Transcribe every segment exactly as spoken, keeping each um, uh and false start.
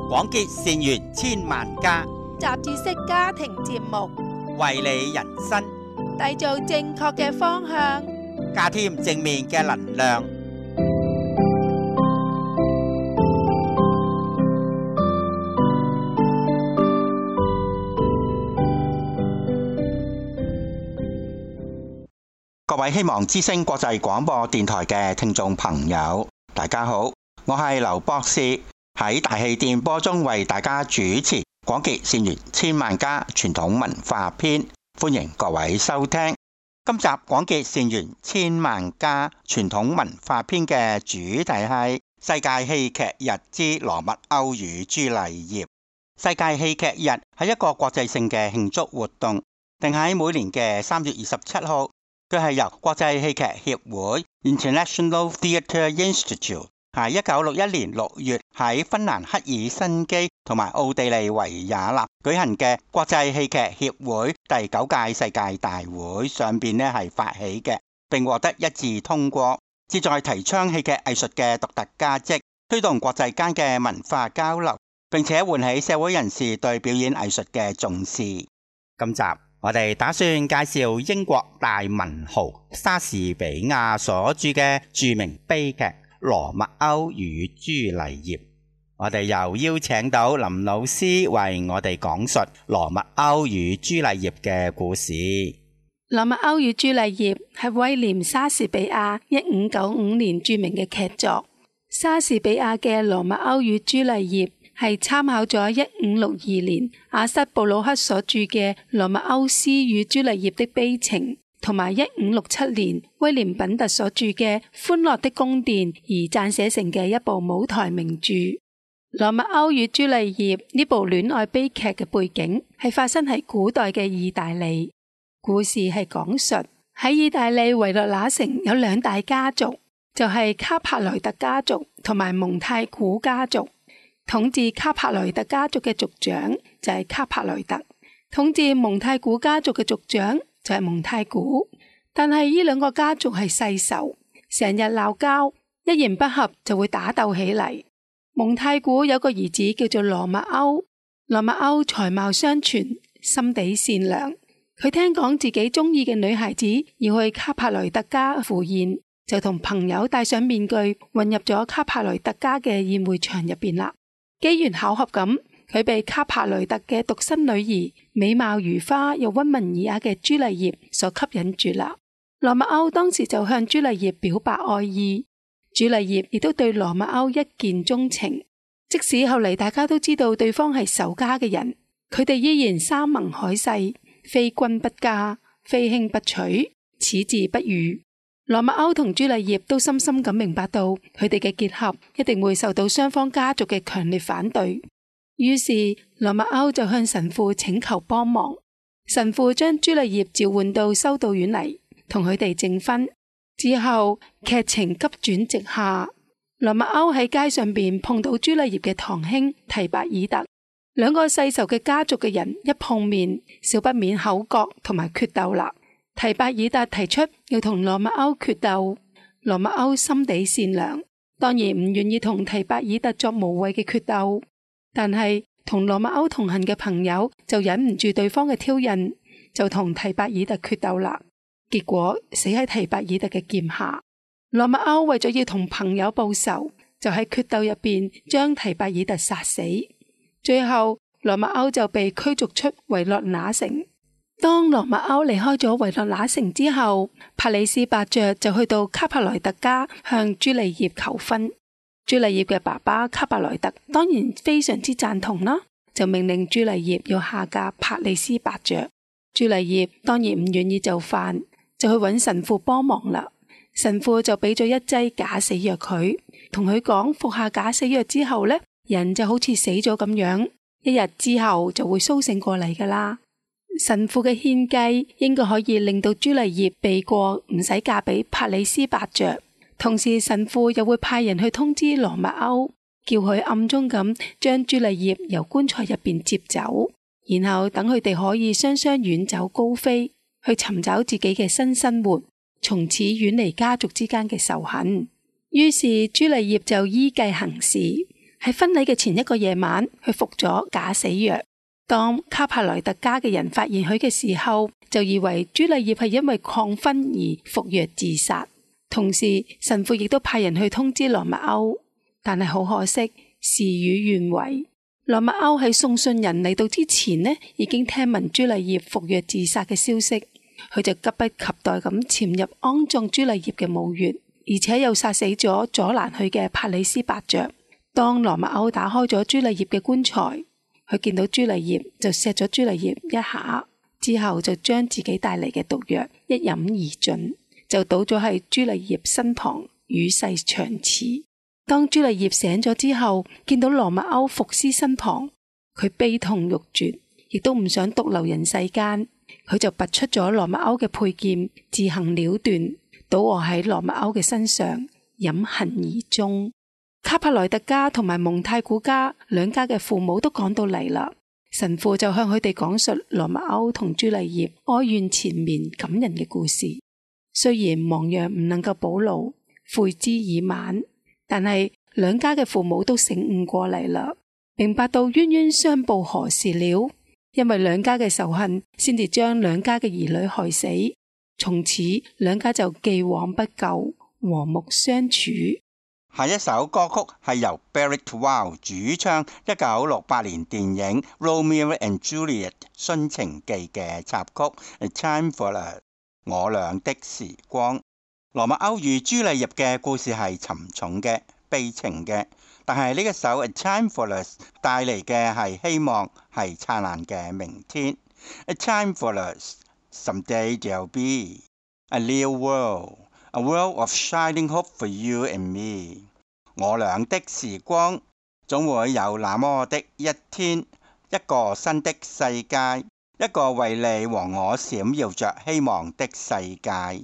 廣結善緣千萬家， 雜誌式家庭節目， 為你人生締造正確嘅方向， 加添正面嘅能量。各位希望之聲國際廣播電台嘅聽眾朋友，大家好，我係劉博士，喺大氣電波中為大家主持廣結善緣千萬家傳統文化篇，歡迎各位收聽。今集廣結善緣千萬家傳統文化篇嘅主題係世界戲劇日之羅密歐與朱麗葉。世界戲劇日係一個國際性嘅慶祝活動，定喺每年嘅三月二十七號。佢係由國際戲劇協會 International Theatre Institute 喺一九六一年六月喺芬蘭赫爾辛基同埋奧地利維也納舉行嘅國際戲劇協會第九屆世界大會上邊呢係發起嘅，並獲得一致通過，旨在提倡戲劇藝術嘅獨特價值，推動國際間嘅文化交流，並且喚起社會人士對表演藝術嘅重視。今集我哋打算介紹英國大文豪莎士比亞所著嘅著名悲劇《羅密歐與朱麗葉》。我哋又邀請到林老師為我哋講述《羅密歐與朱麗葉》嘅故事。《 羅密歐與朱麗葉》係威廉莎士比亞一五九五年著名嘅劇作。莎士比亞嘅《羅密歐與朱麗葉》係參考咗一五六二年阿瑟布魯克所著嘅《羅密歐斯與朱麗葉的悲情》，同埋一五六七年威廉品特所著嘅《歡樂的宮殿》而撰寫成嘅一部舞台名著。《羅密歐與朱麗葉》呢部戀愛悲劇嘅背景係發生喺古代嘅意大利。故事係講述喺意大利維羅那城有兩大家族，就係、是、卡帕雷特家族同埋蒙太古家族。統治卡帕雷特家族嘅族長就係卡帕雷特，統治蒙太古家族嘅族長就係蒙太古。但係呢兩個家族係世仇，成日鬧交，一言不合就會打鬥起嚟。蒙太古有個兒子叫做羅密歐，羅密歐才貌雙全，心地善良。佢聽講自己中意嘅女孩子要去卡帕雷特家赴宴，就同朋友戴上面具混入咗卡帕雷特家嘅宴會場入邊啦。機緣巧合咁，佢被卡帕雷特嘅獨生女兒美貌如花又溫文爾雅嘅朱麗葉所吸引住啦。羅密歐當時就向朱麗葉表白愛意，朱麗葉亦都對羅密歐一見鍾情。即使後嚟大家都知道對方係仇家嘅人，佢哋依然山盟海誓，非君不嫁，非卿不娶，此字不渝。羅密歐同朱麗葉都深深咁明白到佢哋嘅結合一定會受到雙方家族嘅強烈反對，於是羅密歐就向神父請求幫忙。神父將朱麗葉召喚到修道院嚟，同佢哋證婚。之後劇情急轉直下，羅密歐喺街上邊碰到朱麗葉嘅堂兄提伯爾特，兩個世仇嘅家族嘅人一碰面，少不免口角同埋決鬥啦。提伯爾特提出要同羅密歐決鬥，羅密歐心地善良，當然唔願意同提伯爾特作無謂嘅決鬥，但係同羅密歐同行嘅朋友就忍唔住對方嘅挑釁，就同提伯爾特決鬥啦。結果死喺提伯爾特嘅劍下。羅密歐為咗要同朋友報仇，就喺決鬥入邊將提伯爾特殺死，最後羅密歐就被驅逐出維洛那城。當羅密歐離開咗維洛那城之後，帕里斯伯爵就去到卡帕雷特家向朱麗葉求婚。朱麗葉嘅爸爸卡帕雷特當然非常之贊同啦，就命令朱麗葉要下嫁帕里斯伯爵。朱麗葉當然唔願意就範，就去揾神父幫忙啦。神父就俾咗一劑假死藥佢，同佢講服下假死藥之後呢，人就好似死咗咁樣，一日之後就會蘇醒過嚟噶啦。神父嘅獻計應該可以令到朱麗葉避過唔使嫁俾帕里斯伯爵，同時神父又會派人去通知羅密歐，叫佢暗中咁將朱麗葉由棺材入邊接走，然後等佢哋可以雙雙遠走高飛，去尋找自己嘅新生活，從此遠離家族之間嘅仇恨。於是朱麗葉就依計行事， 喺婚禮嘅前一個夜晚，佢服咗假死藥。當卡帕萊特家嘅人發現佢嘅時候，就以為朱麗葉係因為抗婚而服藥自殺。同時，神父亦都派人去通知羅密歐，但係好可惜，事與願違。羅密歐喺送信人嚟到之前呢，已經聽聞朱麗葉服藥自殺嘅消息，佢就急不及待咁潛入安葬朱麗葉嘅墓穴，而且又殺死咗阻攔佢嘅帕里斯伯爵。當羅密歐打開咗朱麗葉嘅棺材，佢見到朱麗葉就錫咗朱麗葉一下，之後就將自己帶嚟嘅毒藥一飲而盡，就倒咗喺朱麗葉身旁與世長辭。當朱麗葉醒咗之後，見到羅密歐伏屍身旁，佢悲痛欲絕，亦都唔想獨留人世間，佢就拔出咗羅密歐嘅佩劍，自行了斷，倒卧喺羅密歐嘅身上，飲恨而終。卡帕萊特家同埋蒙太古家兩家嘅父母都趕到嚟啦，神父就向佢哋講述羅密歐同朱麗葉哀怨纏綿感人嘅故事。雖然亡羊唔能夠補牢，悔之已晚，但係兩家嘅父母都醒悟過嚟啦，明白到冤冤相報何時了，因為兩家嘅仇恨先至將兩家嘅兒女害死，從此兩家就既往不咎，和睦相處。 下一首歌曲係由 Barry Twal 主唱一九六八年電影 Romeo and Juliet 殉情記嘅插曲 A Time for Us 我倆的時光。羅密歐與朱麗葉嘅故事係沉重嘅、悲情嘅，但係呢一首 A Time for Us 帶嚟嘅係希望，係燦爛嘅明天。A time for us, someday there'll be a new world.A world of shining hope for you and me。我倆的時光總會有那麼的一天，一個新的世界，一個為你和我閃耀着希望的世界。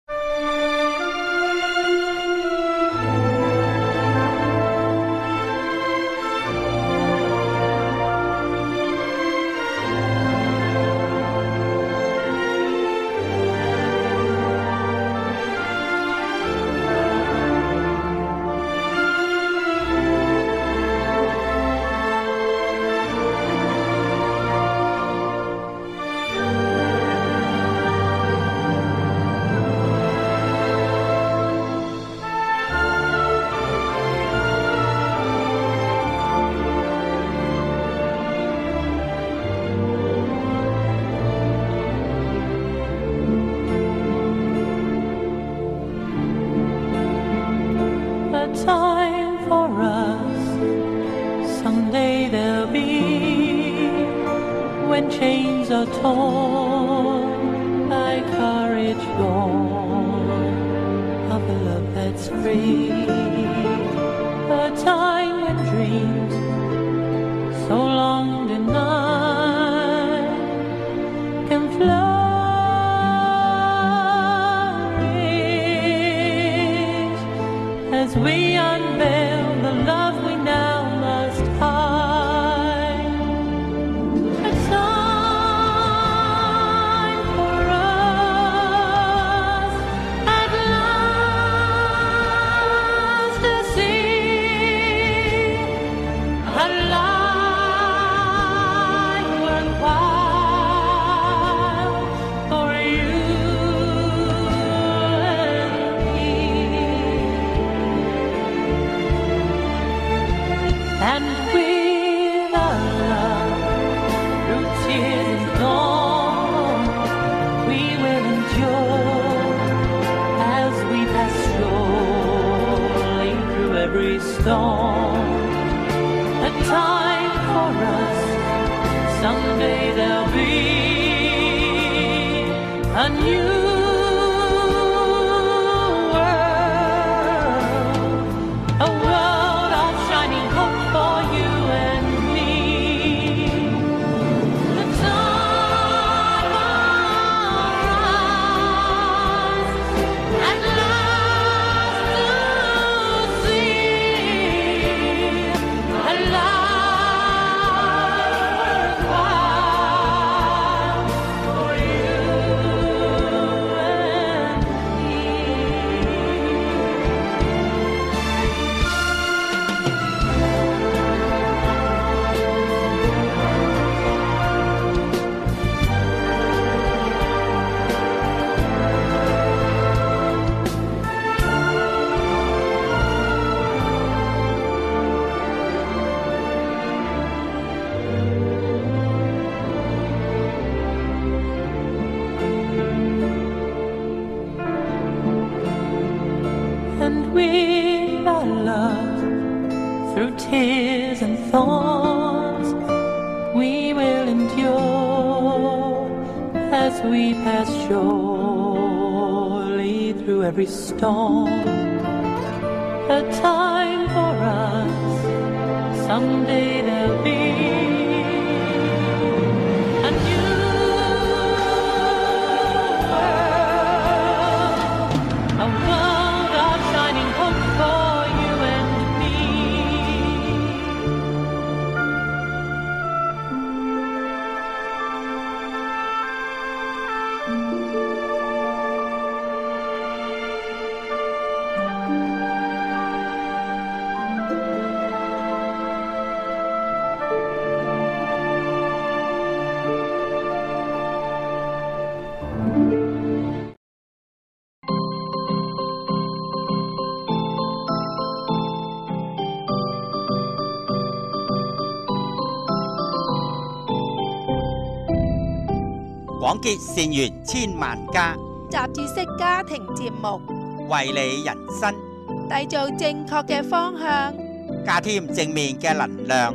Time for us, someday there'll be, when chains are torn by courage born of a love that's free. A time when dreams so long denied can flourish as we unveil the love we now must hide. A time for us at last to see a life worthwhile for you and me. And with our love through tears and dawn, we will endure as we pass surely through every storm. A time for us, someday there'll be a new world, a world of shining hope for you and me. The time for us at last to see a life worthwhile for you through tears and thorns, we will endure as we pass surely through every storm. A time for us, someday there'll be a new world, a world of shining hope for you and me. 廣結善緣千萬家， 雜誌式家庭節目， 為你人生締造正確嘅方向， 加添正面嘅能量。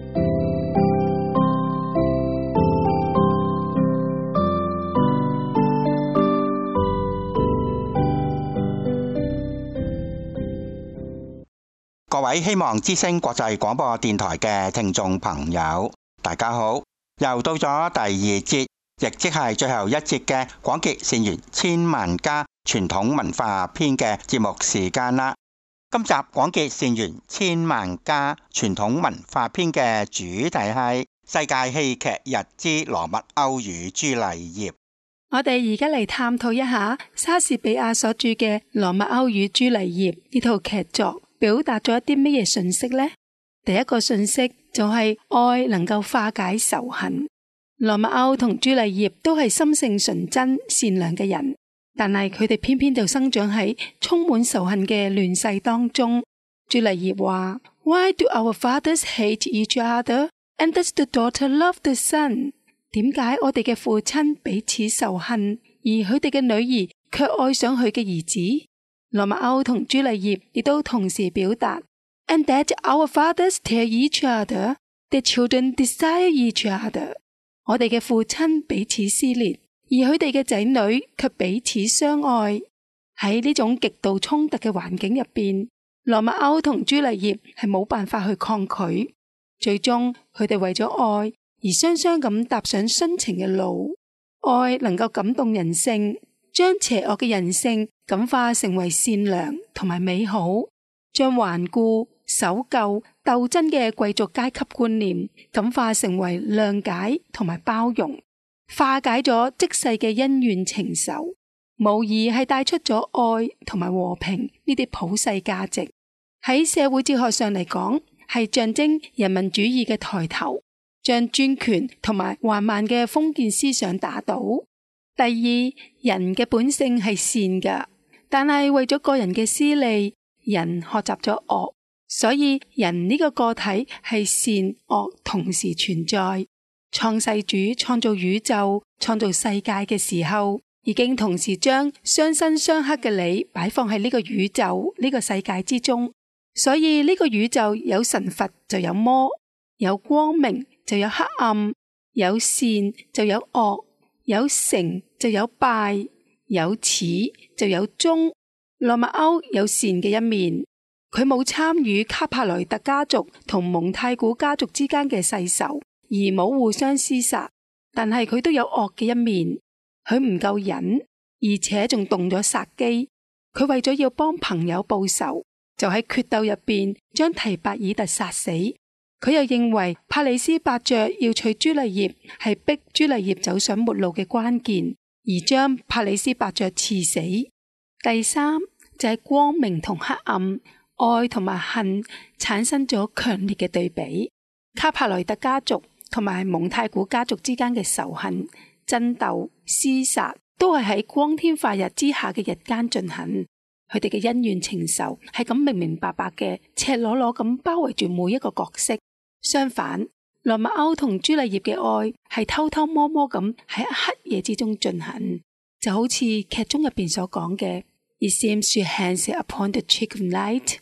各位希望之聲國際廣播電台嘅聽眾朋友，大家好，又到咗第二節，亦即係最後一節嘅廣結善緣千萬家傳統文化篇嘅節目時間啦。今集廣結善緣千萬家傳統文化篇嘅主題係世界戲劇日之羅密歐與朱麗葉。 我哋而家嚟探討一下莎士比亞所著嘅《羅密歐與朱麗葉》呢套劇作，表達咗一啲乜嘢信息呢？第一個信息就係愛能夠化解仇恨。羅密歐同朱麗葉都係心性純真善良嘅人，但係佢哋偏偏就生長喺充滿仇恨嘅亂世當中。朱麗葉話 Why do our fathers hate each other and does the daughter love the son？ 點解我哋嘅父親彼此仇恨，而佢哋嘅女兒卻愛上佢嘅兒子？羅密歐同朱麗葉亦都同時表達 And that our fathers tear each other, their children desire each other。 我哋嘅父親彼此撕裂，而佢哋嘅仔女卻彼此相愛。喺呢種極度衝突嘅環境入邊，羅密歐同朱麗葉係冇辦法去抗拒，最終佢哋為咗愛而雙雙咁踏上殉情嘅路。愛能夠感動人性，將邪惡嘅人性感化成為善良同埋美好，將頑固、守舊、鬥爭嘅貴族階級觀念感化成為諒解同埋包容，化解咗即世嘅恩怨情仇，無疑係帶出咗愛同埋和平呢啲普世價值。喺社會哲學上嚟講，係象徵人民主義嘅抬頭，將專權同埋橫蠻嘅封建思想打倒。第二，人嘅本性係善㗎，但係為咗個人嘅私利，人學習咗惡，所以人呢個個體係善惡同時存在。創世主創造宇宙、創造世界嘅時候，已經同時將相生相克嘅你擺放喺呢個宇宙、呢個世界之中。所以呢個宇宙有神佛就有魔，有光明就有黑暗，有善就有惡，有成就有敗，有始就有終。羅密歐有善嘅一面，佢冇參與卡帕萊特家族同蒙太古家族之間嘅世仇，而冇互相廝殺，但係佢都有惡嘅一面，佢唔夠忍，而且仲動咗殺機。佢為咗要幫朋友報仇，就喺決鬥入邊將提伯爾特殺死。佢又認為帕里斯伯爵要娶朱麗葉係逼朱麗葉走上末路嘅關鍵，而將帕里斯伯爵刺死。第三就係光明同黑暗，愛同埋恨產生咗強烈嘅對比。卡帕萊特家族同埋蒙太古家族之間嘅仇恨、爭鬥、廝殺都係喺光天化日之下嘅日間進行。佢哋嘅恩怨情仇係咁明明白白嘅，赤裸裸咁包圍住每一個角色。相反，羅密歐同朱麗葉嘅愛係偷偷摸摸咁喺黑夜之中進行，就好似劇中入邊所講嘅 It seems she hangs upon the cheek of night,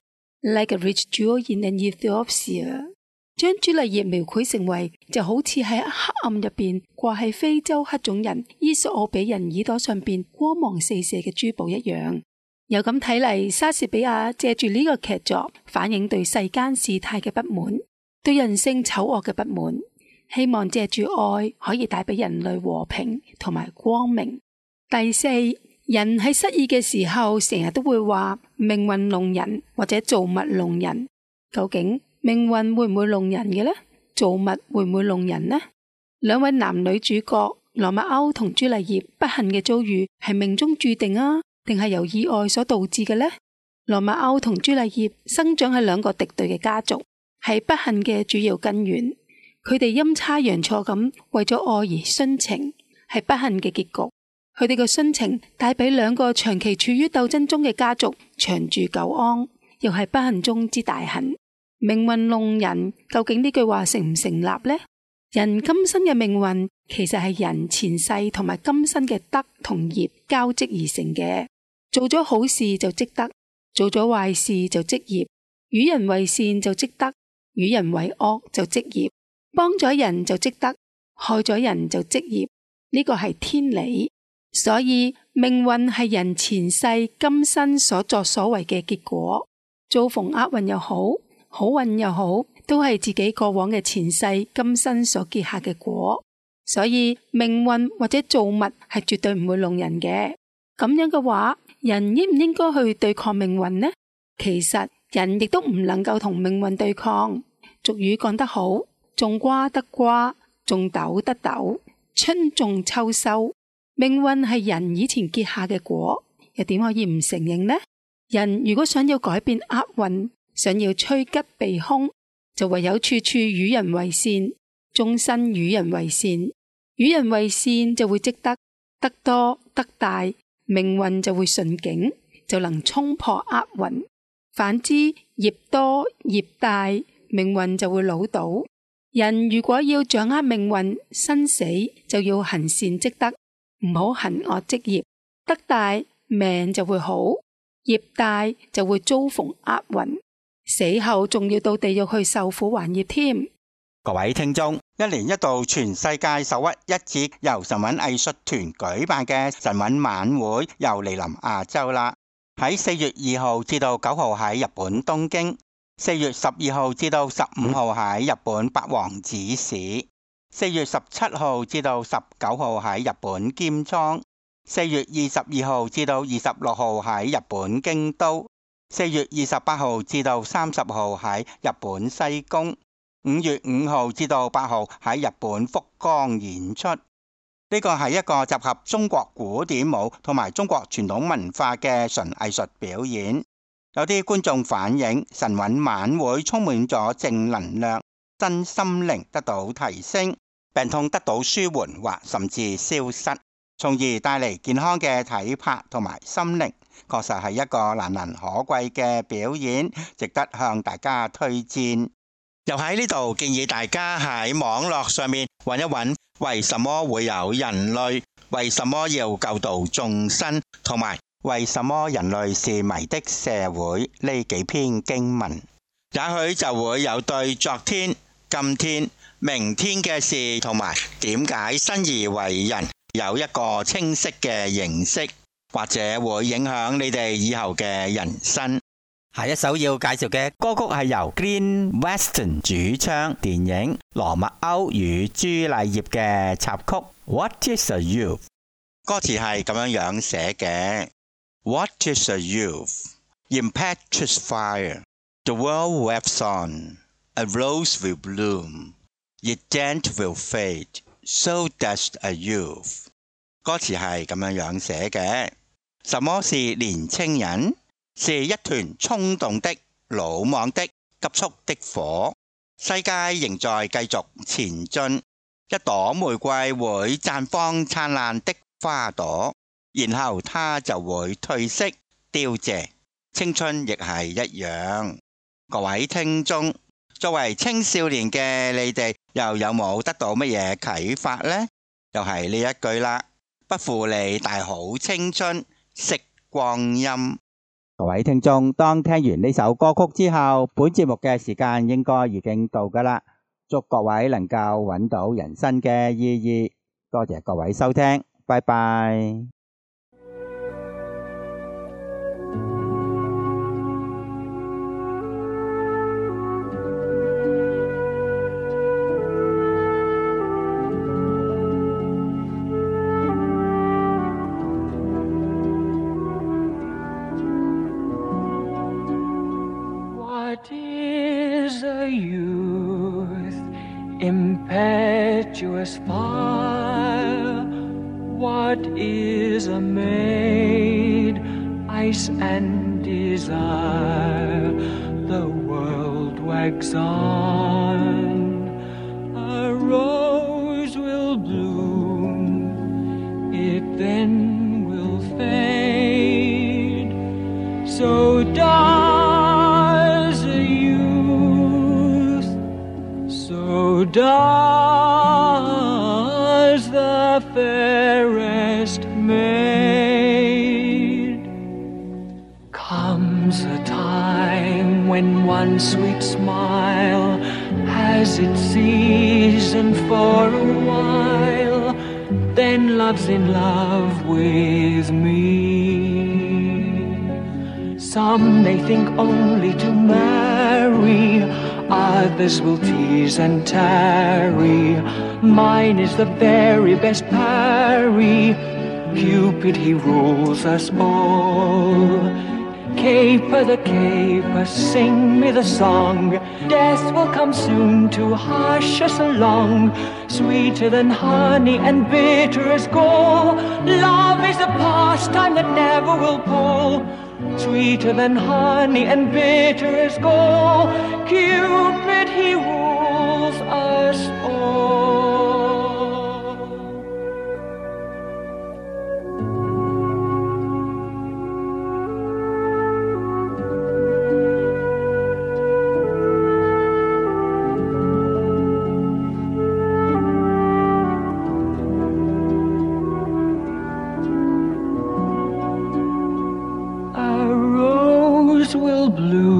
Like a rich jewel in an Ethiopia， 將朱麗葉描繪成為就好似喺黑暗入邊掛喺非洲黑種人伊索奧比人耳朵上邊光芒四射嘅珠寶一樣。又咁睇嚟，莎士比亞借住呢個劇作反映對世間事態嘅不滿，對人性醜惡嘅不滿，希望借住愛可以帶俾人類和平同埋光明。第四，人喺失意嘅時候成日都會話命運弄人或者造物弄人，究竟命運會唔會弄人嘅呢？造物會唔會弄人呢？兩位男女主角羅密歐同朱麗葉不幸嘅遭遇係命中注定啊，定係由意外所導致嘅呢？羅密歐同朱麗葉生長喺兩個敵對嘅家族，係不幸嘅主要根源。佢哋陰差陽錯咁為咗愛而殉情，係不幸嘅結局。佢哋嘅殉情帶俾兩個長期處於鬥爭中嘅家族長住久安，又係不幸中之大幸。命運弄人，究竟呢句話成唔成立呢？人今生嘅命運其實係人前世同埋今生嘅德同業交織而成嘅。做咗好事就積德，做咗壞事就積業。與人為善就積德，與人為惡就積業。幫咗人就積德，害咗人就積業。呢個係天理。所以命運係人前世今生所作所為嘅結果。遭逢厄運又好，好運又好，都係自己過往嘅前世今生所結下嘅果。所以命運或者造物係絕對唔會弄人嘅。咁樣嘅話，人應唔應該去對抗命運呢？其實人亦都唔能夠同命運對抗。俗語講得好，種瓜得瓜，種豆得豆，春種秋收。命運係人以前結下嘅果，又點可以唔承認呢？人如果想要改變厄運，想要趨吉避凶，就唯有處處與人為善，終身與人為善。與人為善就會積德，德多德大，命運就會順境，就能衝破厄運。反之，業多業大，命運就會潦倒。人如果要掌握命運生死，就要行善積德，唔好行惡積業。德大命就會好，業大就會遭逢厄運，死後仲要到地獄去受苦還業添。 各位聽眾，一年一度全世界首屈一指由神韻藝術團舉辦嘅神韻晚會又嚟臨亞洲啦。喺四月二號至到九號喺日本東京，四月十二號至到十五號喺日本八王子市，四月十七號至到十九號喺日本鎌倉，四月二十二號至到二十六號喺日本京都，四月二十八號至到三十號喺日本西宮，五月五號至到八號喺日本福岡演出。呢個係一個集合中國古典舞同埋中國傳統文化嘅純藝術表演。有啲觀眾反映神韻晚會充滿咗正能量，身心靈得到提升，病痛得到舒緩或甚至消失，從而帶嚟健康嘅體魄同埋心靈，確實係一個難能可貴嘅表演，值得向大家推薦。又喺呢度建議大家喺網絡上面揾一揾，為什麼會有人類，為什麼要救度眾生，同埋為什麼人類是迷的社會呢幾篇經文，也許就會有對昨天、今天、明天嘅事同埋點解生而為人有一個清晰嘅認識，或者會影響你哋以後嘅人生。 下一首要介紹嘅歌曲係由 Green Weston 主唱電影《羅密歐與朱麗葉》嘅插曲 What is a Youth？ 歌詞係咁樣樣寫嘅。What is a youth? Impetuous fire. The world waves on. A rose will bloom. Yet then will fade. So does a youth. 歌詞係咁樣樣寫嘅。什麼是年青人？是一團衝動的、魯莽的、急速的火。世界仍在繼續前進。一朵玫瑰會綻放燦爛的花朵，然後它就會褪色凋謝。青春亦係一樣。各位聽眾，作為青少年嘅你哋，又有冇得到乜嘢啟發呢？又係呢一句啦，不負你大好青春，惜光陰。 各位聽眾，當聽完呢首歌曲之後，本節目嘅時間應該已經到㗎啦。祝各位能夠揾到人生嘅意義。多謝各位收聽，拜拜。 What is a youth, impetuous fire? What is a maid, ice and desire? The world wags on, a rose will bloom, it then will fade. So does a youth, so does the fairest maid. Comes a time when one sweet smile has its season for a while, then love's in love with me. Some may think only to marry, others will tease and tarry. Mine is the very best parry. Cupid, he rules us all. Caper the caper, sing me the song. Death will come soon to hush us along. Sweeter than honey and bitter as gall. Love is a pastime that never will pall. Sweeter than honey and bitter as gall. Cupid, he rules us all. Will bloom